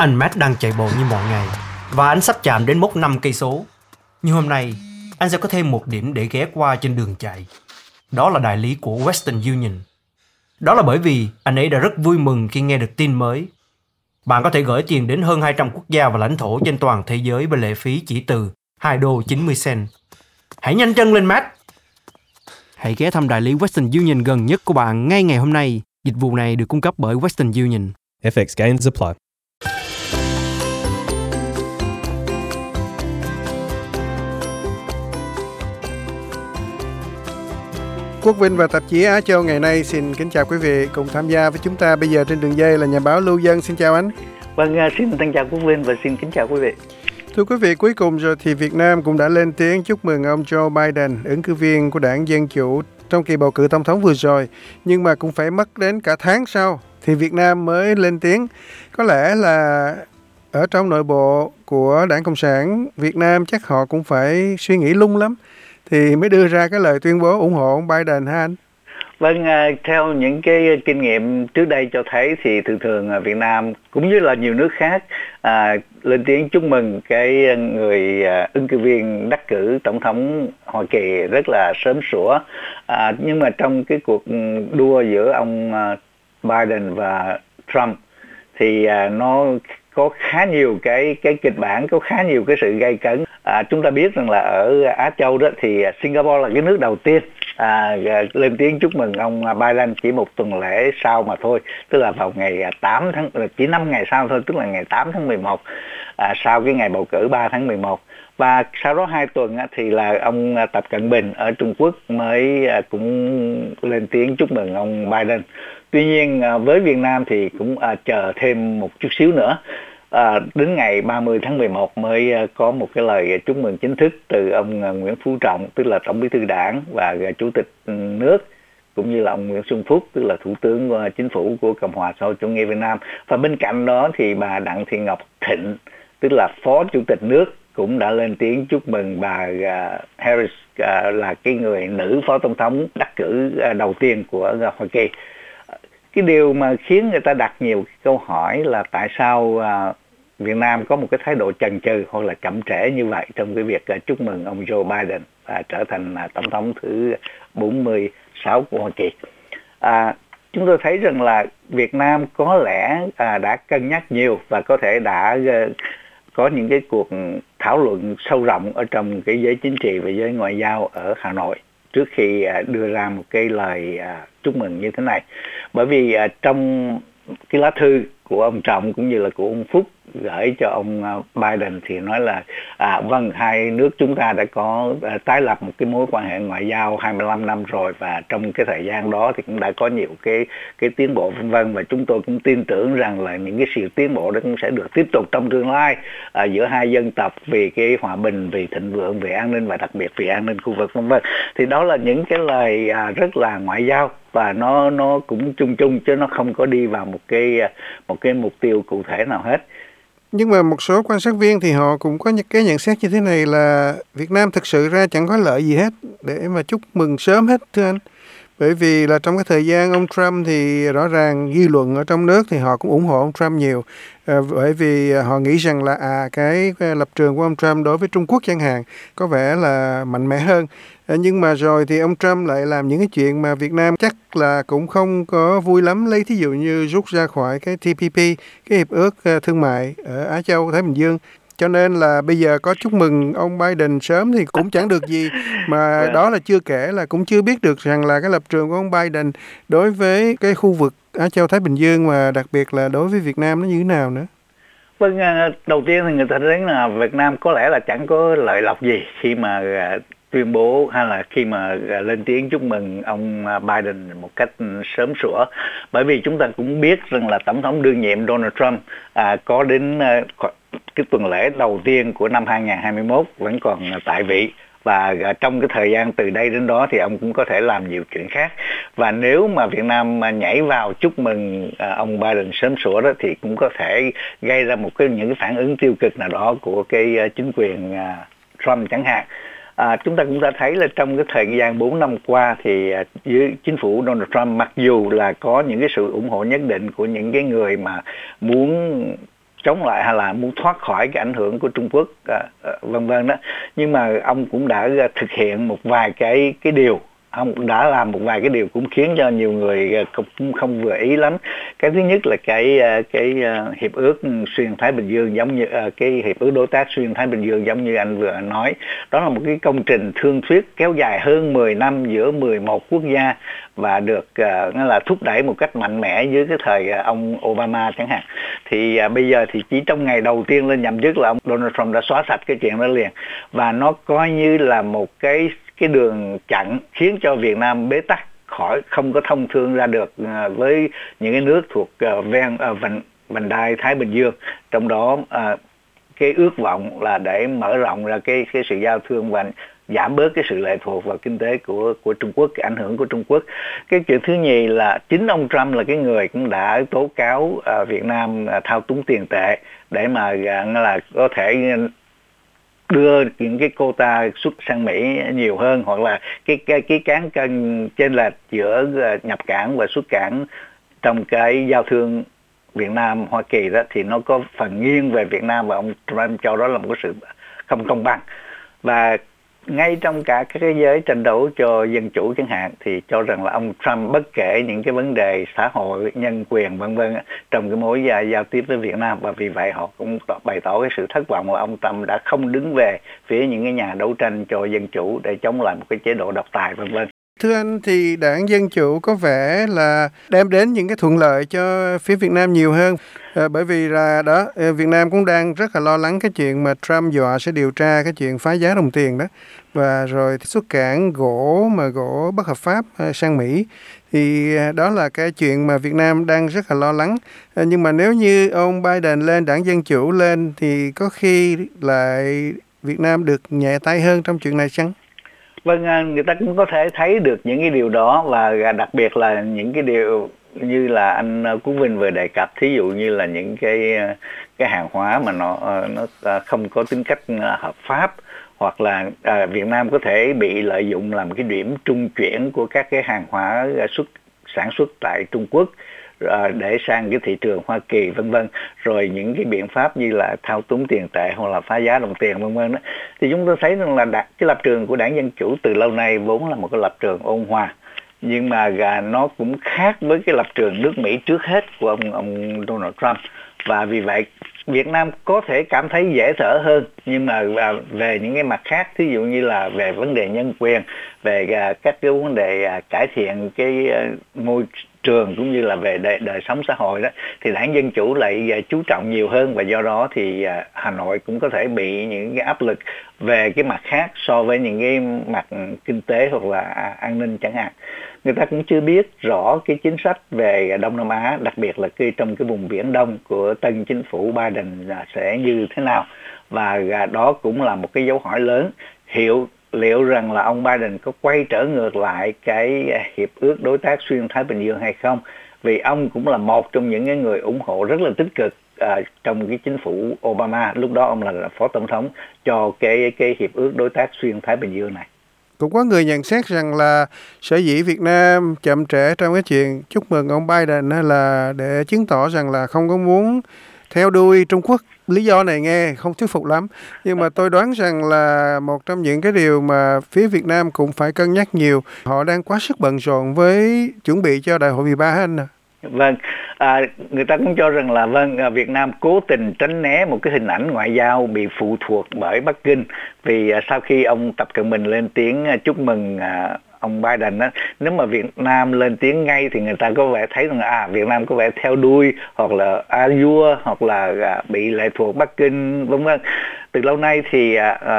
Anh Matt đang chạy bộ như mọi ngày và anh sắp chạm đến mốc 5 cây số. Nhưng hôm nay, anh sẽ có thêm một điểm để ghé qua trên đường chạy. Đó là đại lý của Western Union. Đó là bởi vì anh ấy đã rất vui mừng khi nghe được tin mới. Bạn có thể gửi tiền đến hơn 200 quốc gia và lãnh thổ trên toàn thế giới với lệ phí chỉ từ $2.90. Hãy nhanh chân lên, Matt! Hãy ghé thăm đại lý Western Union gần nhất của bạn ngay ngày hôm nay. Dịch vụ này được cung cấp bởi Western Union. FX gains apply. Quốc Vinh và tạp chí Á Châu ngày nay xin kính chào quý vị. Cùng tham gia với chúng ta bây giờ trên đường dây là nhà báo Lưu Dân. Xin chào anh. Vâng, xin chào Quốc Vinh và xin kính chào quý vị. Thưa quý vị, cuối cùng rồi thì Việt Nam cũng đã lên tiếng chúc mừng ông Joe Biden, ứng cử viên của đảng Dân Chủ trong kỳ bầu cử tổng thống vừa rồi. Nhưng mà cũng phải mất đến cả tháng sau thì Việt Nam mới lên tiếng. Có lẽ là ở trong nội bộ của Đảng Cộng sản Việt Nam chắc họ cũng phải suy nghĩ lung lắm thì mới đưa ra cái lời tuyên bố ủng hộ ông Biden ha anh? Vâng, theo những cái kinh nghiệm trước đây cho thấy thì thường Việt Nam cũng như là nhiều nước khác lên tiếng chúc mừng cái người ứng cử viên đắc cử tổng thống Hoa Kỳ rất là sớm sủa. Nhưng mà trong cái cuộc đua giữa ông Biden và Trump thì nó có khá nhiều cái kịch bản, có khá nhiều cái sự gay cấn. Chúng ta biết rằng là ở Á Châu đó thì Singapore là cái nước đầu tiên lên tiếng chúc mừng ông Biden chỉ một tuần lễ sau mà thôi, tức là vào ngày 8 tháng, chỉ 5 ngày sau thôi, tức là ngày 8 tháng 11, sau cái ngày bầu cử 3 tháng 11. Và sau đó 2 tuần thì là ông Tập Cận Bình ở Trung Quốc mới cũng lên tiếng chúc mừng ông Biden. Tuy nhiên với Việt Nam thì cũng chờ thêm một chút xíu nữa. Đến ngày 30 tháng 11 mới có một cái lời chúc mừng chính thức từ ông Nguyễn Phú Trọng, tức là Tổng Bí thư Đảng và Chủ tịch nước, cũng như là ông Nguyễn Xuân Phúc, tức là Thủ tướng Chính phủ của Cộng hòa xã hội chủ nghĩa Việt Nam. Và bên cạnh đó thì bà Đặng Thị Ngọc Thịnh, tức là Phó Chủ tịch nước, cũng đã lên tiếng chúc mừng bà Harris, là cái người nữ Phó Tổng thống đắc cử đầu tiên của Hoa Kỳ. Cái điều mà khiến người ta đặt nhiều câu hỏi là tại sao Việt Nam có một cái thái độ chần chừ hoặc là chậm trễ như vậy trong cái việc chúc mừng ông Joe Biden trở thành tổng thống thứ 46 của Hoa Kỳ. Chúng tôi thấy rằng là Việt Nam có lẽ đã cân nhắc nhiều và có thể đã có những cái cuộc thảo luận sâu rộng ở trong cái giới chính trị và giới ngoại giao ở Hà Nội trước khi đưa ra một cái lời chúc mừng như thế này. Bởi vì trong cái lá thư của ông Trọng cũng như là của ông Phúc gửi cho ông Biden thì nói là vâng, hai nước chúng ta đã có tái lập một cái mối quan hệ ngoại giao 25 năm rồi, và trong cái thời gian đó thì cũng đã có nhiều cái tiến bộ vân vân, và chúng tôi cũng tin tưởng rằng là những cái sự tiến bộ đó cũng sẽ được tiếp tục trong tương lai giữa hai dân tộc, vì cái hòa bình, vì thịnh vượng, về an ninh và đặc biệt vì an ninh khu vực vân vân. Thì đó là những cái lời rất là ngoại giao, và nó cũng chung chung chứ nó không có đi vào một cái mục tiêu cụ thể nào hết. Nhưng mà một số quan sát viên thì họ cũng có những cái nhận xét như thế này là Việt Nam thực sự ra chẳng có lợi gì hết để mà chúc mừng sớm hết, thưa anh. Bởi vì là trong cái thời gian ông Trump thì rõ ràng dư luận ở trong nước thì họ cũng ủng hộ ông Trump nhiều, bởi vì họ nghĩ rằng là cái lập trường của ông Trump đối với Trung Quốc chẳng hạn có vẻ là mạnh mẽ hơn. Nhưng mà rồi thì ông Trump lại làm những cái chuyện mà Việt Nam chắc là cũng không có vui lắm, lấy thí dụ như rút ra khỏi cái TPP, cái hiệp ước thương mại ở Á Châu Thái Bình Dương. Cho nên là bây giờ có chúc mừng ông Biden sớm thì cũng chẳng được gì, mà đó là chưa kể là cũng chưa biết được rằng là cái lập trường của ông Biden đối với cái khu vực Á Châu Thái Bình Dương, và đặc biệt là đối với Việt Nam nó như thế nào nữa. Vâng, đầu tiên thì người ta thấy là Việt Nam có lẽ là chẳng có lợi lộc gì khi mà tuyên bố hay là khi mà lên tiếng chúc mừng ông Biden một cách sớm sủa. Bởi vì chúng ta cũng biết rằng là Tổng thống đương nhiệm Donald Trump có đến cái tuần lễ đầu tiên của năm 2021 vẫn còn tại vị. Và trong cái thời gian từ đây đến đó thì ông cũng có thể làm nhiều chuyện khác. Và nếu mà Việt Nam nhảy vào chúc mừng ông Biden sớm sủa đó thì cũng có thể gây ra những cái phản ứng tiêu cực nào đó của cái chính quyền Trump chẳng hạn. Chúng ta cũng đã thấy là trong cái thời gian 4 năm qua thì dưới chính phủ Donald Trump, mặc dù là có những cái sự ủng hộ nhất định của những cái người mà muốn chống lại hay là muốn thoát khỏi cái ảnh hưởng của Trung Quốc, vân vân đó. Nhưng mà ông cũng đã thực hiện một vài cái điều, ông đã làm một vài cái điều cũng khiến cho nhiều người cũng không vừa ý lắm. Cái thứ nhất là cái hiệp ước xuyên Thái Bình Dương, giống như cái hiệp ước đối tác xuyên Thái Bình Dương giống như anh vừa nói, đó là một cái công trình thương thuyết kéo dài hơn 10 năm giữa 11 quốc gia và được nó là thúc đẩy một cách mạnh mẽ dưới cái thời ông Obama chẳng hạn. Thì bây giờ thì chỉ trong ngày đầu tiên lên nhậm chức là ông Donald Trump đã xóa sạch cái chuyện đó liền, và nó coi như là một cái đường chặn khiến cho Việt Nam bế tắc, khỏi không có thông thương ra được với những cái nước thuộc ven vành đai Thái Bình Dương. Trong đó cái ước vọng là để mở rộng ra cái sự giao thương và giảm bớt cái sự lệ thuộc vào kinh tế của Trung Quốc, cái ảnh hưởng của Trung Quốc. Cái chuyện thứ nhì là chính ông Trump là cái người cũng đã tố cáo Việt Nam thao túng tiền tệ để mà là có thể đưa những cái quota xuất sang Mỹ nhiều hơn, hoặc là cái cán cân chênh lệch giữa nhập cảng và xuất cảng trong cái giao thương Việt Nam Hoa Kỳ đó thì nó có phần nghiêng về Việt Nam, và ông Trump cho đó là một cái sự không công bằng. Và ngay trong cả các cái giới tranh đấu cho dân chủ chẳng hạn thì cho rằng là ông Trump bất kể những cái vấn đề xã hội, nhân quyền vân vân trong cái mối giao tiếp với Việt Nam, và vì vậy họ cũng bày tỏ cái sự thất vọng là ông Trump đã không đứng về phía những cái nhà đấu tranh cho dân chủ để chống lại một cái chế độ độc tài vân vân. Thưa anh, thì đảng Dân Chủ có vẻ là đem đến những cái thuận lợi cho phía Việt Nam nhiều hơn. Bởi vì là đó, Việt Nam cũng đang rất là lo lắng cái chuyện mà Trump dọa sẽ điều tra cái chuyện phá giá đồng tiền đó. Và rồi xuất cảng gỗ bất hợp pháp sang Mỹ. Thì đó là cái chuyện mà Việt Nam đang rất là lo lắng. Nhưng mà nếu như ông Biden lên, đảng Dân Chủ lên thì có khi lại Việt Nam được nhẹ tay hơn trong chuyện này chăng? Vâng, người ta cũng có thể thấy được những cái điều đó, và đặc biệt là những cái điều như là anh Cú Vinh vừa đề cập, thí dụ như là những cái hàng hóa mà nó không có tính cách hợp pháp, hoặc là Việt Nam có thể bị lợi dụng làm cái điểm trung chuyển của các cái hàng hóa sản xuất tại Trung Quốc để sang cái thị trường Hoa Kỳ vân vân, rồi những cái biện pháp như là thao túng tiền tệ hoặc là phá giá đồng tiền vân vân đó. Thì chúng tôi thấy rằng là cái lập trường của đảng Dân Chủ từ lâu nay vốn là một cái lập trường ôn hòa, nhưng mà nó cũng khác với cái lập trường nước Mỹ trước hết của ông Donald Trump, và vì vậy Việt Nam có thể cảm thấy dễ thở hơn. Nhưng mà về những cái mặt khác, thí dụ như là về vấn đề nhân quyền, về các cái vấn đề cải thiện cái môi trường cũng như là về đời sống xã hội đó, thì đảng Dân Chủ lại chú trọng nhiều hơn, và do đó thì Hà Nội cũng có thể bị những cái áp lực về cái mặt khác so với những cái mặt kinh tế hoặc là an ninh chẳng hạn. Người ta cũng chưa biết rõ cái chính sách về Đông Nam Á, đặc biệt là trong cái vùng Biển Đông của tân chính phủ Biden sẽ như thế nào, và đó cũng là một cái dấu hỏi lớn. Liệu rằng là ông Biden có quay trở ngược lại cái hiệp ước đối tác xuyên Thái Bình Dương hay không? Vì ông cũng là một trong những cái người ủng hộ rất là tích cực trong cái chính phủ Obama, lúc đó ông là phó tổng thống, cho cái hiệp ước đối tác xuyên Thái Bình Dương này. Cũng có người nhận xét rằng là sở dĩ Việt Nam chậm trễ trong cái chuyện chúc mừng ông Biden là để chứng tỏ rằng là không có muốn theo đuôi Trung Quốc. Lý do này nghe không thuyết phục lắm, nhưng mà tôi đoán rằng là một trong những cái điều mà phía Việt Nam cũng phải cân nhắc nhiều. Họ đang quá sức bận rộn với chuẩn bị cho đại hội 13 anh à. Vâng, người ta cũng cho rằng là Việt Nam cố tình tránh né một cái hình ảnh ngoại giao bị phụ thuộc bởi Bắc Kinh, vì sau khi ông Tập Cận Bình lên tiếng chúc mừng ông Biden đó, nếu mà Việt Nam lên tiếng ngay thì người ta có vẻ thấy rằng Việt Nam có vẻ theo đuôi, hoặc là vua, hoặc là bị lệ thuộc Bắc Kinh vân vân. Từ lâu nay thì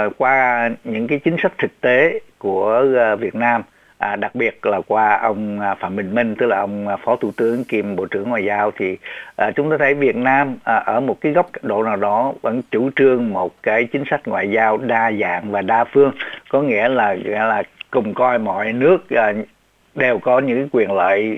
qua những cái chính sách thực tế của Việt Nam, đặc biệt là qua ông Phạm Bình Minh, tức là ông Phó Thủ tướng kiêm Bộ trưởng Ngoại giao, thì chúng ta thấy Việt Nam ở một cái góc độ nào đó vẫn chủ trương một cái chính sách ngoại giao đa dạng và đa phương, có nghĩa là cùng coi mọi nước đều có những quyền lợi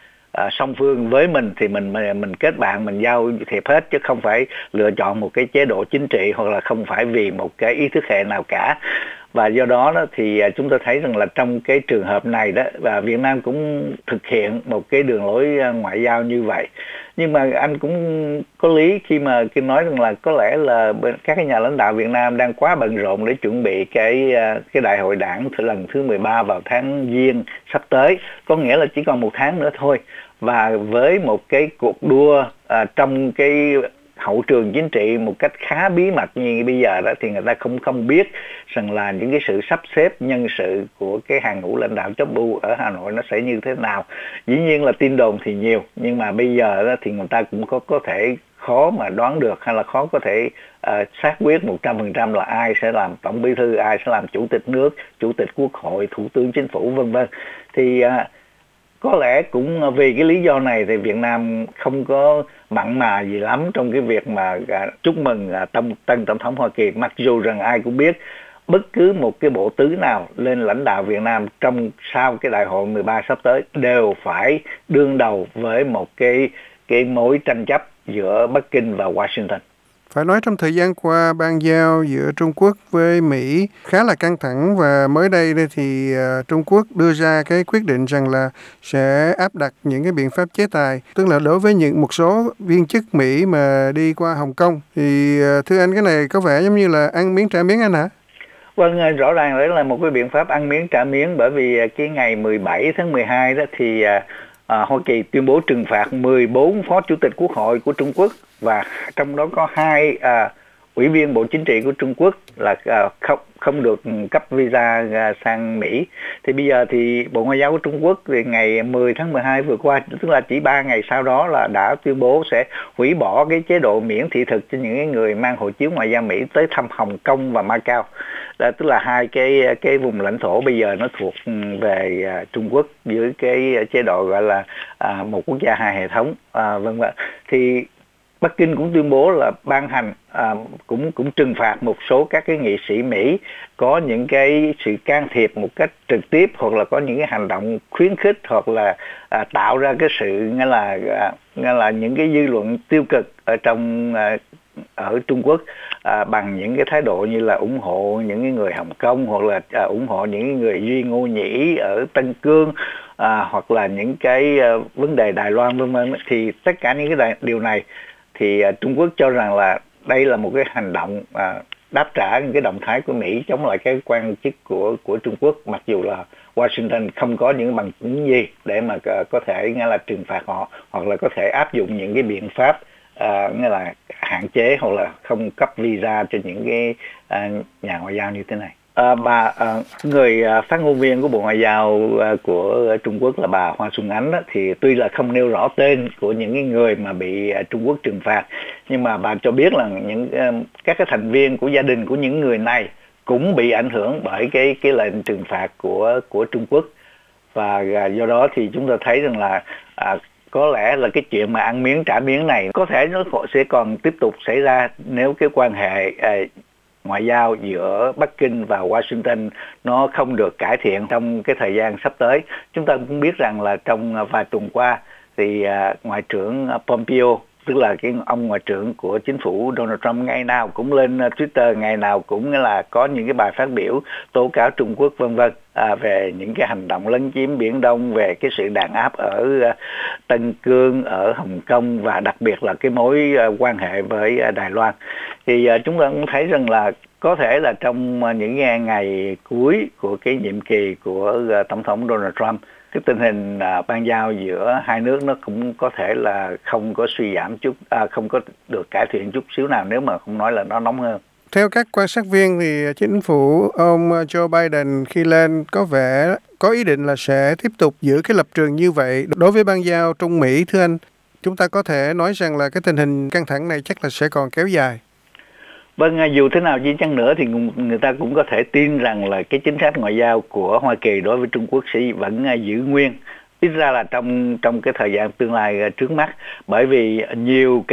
song phương với mình, thì mình kết bạn, mình giao thiệp hết, chứ không phải lựa chọn một cái chế độ chính trị, hoặc là không phải vì một cái ý thức hệ nào cả. Và do đó thì chúng ta thấy rằng là trong cái trường hợp này đó, và Việt Nam cũng thực hiện một cái đường lối ngoại giao như vậy. Nhưng mà anh cũng có lý khi mà nói rằng là có lẽ là các cái nhà lãnh đạo Việt Nam đang quá bận rộn để chuẩn bị cái đại hội đảng lần thứ 13 vào tháng Giêng sắp tới, có nghĩa là chỉ còn một tháng nữa thôi. Và với một cái cuộc đua trong cái hậu trường chính trị một cách khá bí mật như bây giờ đó, thì người ta không biết rằng là những cái sự sắp xếp nhân sự của cái hàng ngũ lãnh đạo top bu ở Hà Nội nó sẽ như thế nào. Dĩ nhiên là tin đồn thì nhiều, nhưng mà bây giờ đó thì người ta cũng có thể khó mà đoán được, hay là khó có thể xác quyết 100% là ai sẽ làm tổng bí thư, ai sẽ làm chủ tịch nước, chủ tịch quốc hội, thủ tướng chính phủ vân vân. Thì có lẽ cũng vì cái lý do này thì Việt Nam không có mặn mà gì lắm trong cái việc mà chúc mừng tân tổng thống Hoa Kỳ, mặc dù rằng ai cũng biết bất cứ một cái bộ tứ nào lên lãnh đạo Việt Nam sau cái đại hội 13 sắp tới đều phải đương đầu với một cái mối tranh chấp giữa Bắc Kinh và Washington. Phải nói trong thời gian qua, bang giao giữa Trung Quốc với Mỹ khá là căng thẳng, và mới đây thì Trung Quốc đưa ra cái quyết định rằng là sẽ áp đặt những cái biện pháp chế tài, tức là đối với một số viên chức Mỹ mà đi qua Hồng Kông. Thì thưa anh, cái này có vẻ giống như là ăn miếng trả miếng anh hả? Vâng, rõ ràng đấy là một cái biện pháp ăn miếng trả miếng, bởi vì cái ngày 17 tháng 12 đó thì Hoa Kỳ tuyên bố trừng phạt 14 phó chủ tịch quốc hội của Trung Quốc, và trong đó có 2 ủy viên Bộ Chính trị của Trung Quốc là không được cấp visa sang Mỹ. Thì bây giờ thì Bộ Ngoại giao của Trung Quốc thì ngày 10 tháng 12 vừa qua, tức là chỉ 3 ngày sau đó, là đã tuyên bố sẽ hủy bỏ cái chế độ miễn thị thực cho những người mang hộ chiếu ngoại giao Mỹ tới thăm Hồng Kông và Macau. Tức là 2 cái vùng lãnh thổ bây giờ nó thuộc về Trung Quốc dưới cái chế độ gọi là một quốc gia 2 hệ thống, vân vân. Thì Bắc Kinh cũng tuyên bố là ban hành cũng trừng phạt một số các cái nghị sĩ Mỹ có những cái sự can thiệp một cách trực tiếp, hoặc là có những cái hành động khuyến khích, hoặc là tạo ra cái sự nghĩa là những cái dư luận tiêu cực ở Trung Quốc bằng những cái thái độ như là ủng hộ những cái người Hồng Kông, hoặc là ủng hộ những cái người Duy Ngô Nhĩ ở Tân Cương, hoặc là những cái vấn đề Đài Loan vân vân. Thì tất cả những cái điều này thì Trung Quốc cho rằng là đây là một cái hành động đáp trả những cái động thái của Mỹ chống lại cái quan chức của Trung Quốc, mặc dù là Washington không có những bằng chứng gì để mà có thể nghĩa là trừng phạt họ, hoặc là có thể áp dụng những cái biện pháp nghĩa là hạn chế hoặc là không cấp visa cho những cái nhà ngoại giao như thế này. Người phát ngôn viên của Bộ Ngoại giao của Trung Quốc là bà Hoa Xuân Ánh đó, thì tuy là không nêu rõ tên của những cái người mà bị Trung Quốc trừng phạt, nhưng mà bà cho biết là các cái thành viên của gia đình của những người này cũng bị ảnh hưởng bởi cái lệnh trừng phạt của Trung Quốc. Và do đó thì chúng ta thấy rằng là có lẽ là cái chuyện mà ăn miếng trả miếng này có thể nó sẽ còn tiếp tục xảy ra nếu cái quan hệ ngoại giao giữa Bắc Kinh và Washington nó không được cải thiện trong cái thời gian sắp tới. Chúng ta cũng biết rằng là trong vài tuần qua thì Ngoại trưởng Pompeo, tức là cái ông ngoại trưởng của chính phủ Donald Trump, ngày nào cũng lên Twitter, ngày nào cũng là có những cái bài phát biểu tố cáo Trung Quốc vân vân về những cái hành động lấn chiếm Biển Đông, về cái sự đàn áp ở Tân Cương, ở Hồng Kông, và đặc biệt là cái mối quan hệ với Đài Loan. Thì chúng ta cũng thấy rằng là có thể là trong những ngày cuối của cái nhiệm kỳ của Tổng thống Donald Trump, cái tình hình ban giao giữa hai nước nó cũng có thể là không có suy giảm không có được cải thiện chút xíu nào, nếu mà không nói là nó nóng hơn. Theo các quan sát viên thì chính phủ ông Joe Biden khi lên có vẻ có ý định là sẽ tiếp tục giữ cái lập trường như vậy đối với ban giao Trung Mỹ. Thưa anh, chúng ta có thể nói rằng là cái tình hình căng thẳng này chắc là sẽ còn kéo dài. Vâng, dù thế nào đi chăng nữa thì người ta cũng có thể tin rằng là cái chính sách ngoại giao của Hoa Kỳ đối với Trung Quốc sẽ vẫn giữ nguyên, ít ra là trong cái thời gian tương lai trước mắt, bởi vì nhiều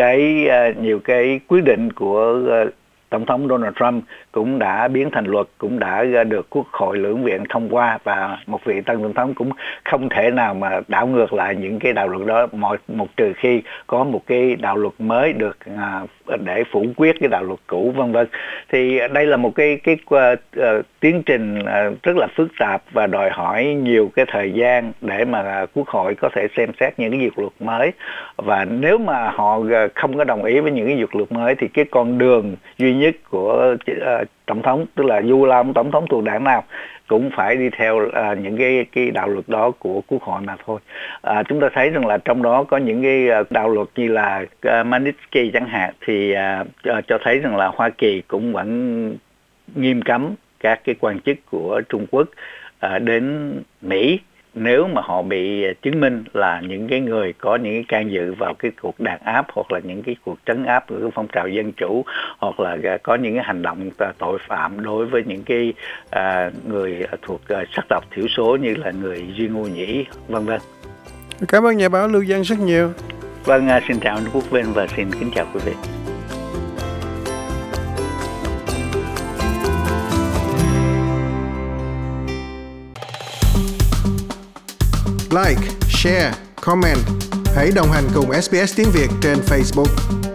cái quyết định của Tổng thống Donald Trump cũng đã biến thành luật, cũng đã được Quốc hội lưỡng viện thông qua, và một vị tân tổng thống cũng không thể nào mà đảo ngược lại những cái đạo luật đó, một trừ khi có một cái đạo luật mới được để phủ quyết cái đạo luật cũ, vân vân. Thì đây là một cái tiến trình rất là phức tạp và đòi hỏi nhiều cái thời gian để mà Quốc hội có thể xem xét những cái dự luật mới. Và nếu mà họ không có đồng ý với những cái dự luật mới thì cái con đường duy nhất của tổng thống, tức là dù là ông tổng thống thuộc đảng nào, cũng phải đi theo những cái đạo luật đó của Quốc hội mà thôi. Chúng ta thấy rằng là trong đó có những cái đạo luật như là Magnitsky chẳng hạn, thì cho thấy rằng là Hoa Kỳ cũng vẫn nghiêm cấm các cái quan chức của Trung Quốc đến Mỹ nếu mà họ bị chứng minh là những cái người có những cái can dự vào cái cuộc đàn áp hoặc là những cái cuộc trấn áp của cái phong trào dân chủ, hoặc là có những cái hành động tội phạm đối với những cái người thuộc sắc tộc thiểu số như là người Duy Ngô Nhĩ, vân vân. Cảm ơn nhà báo Lưu Văn rất nhiều. Vâng, xin chào anh Quốc Vinh và xin kính chào quý vị. Like, share, comment. Hãy đồng hành cùng SBS tiếng Việt trên Facebook.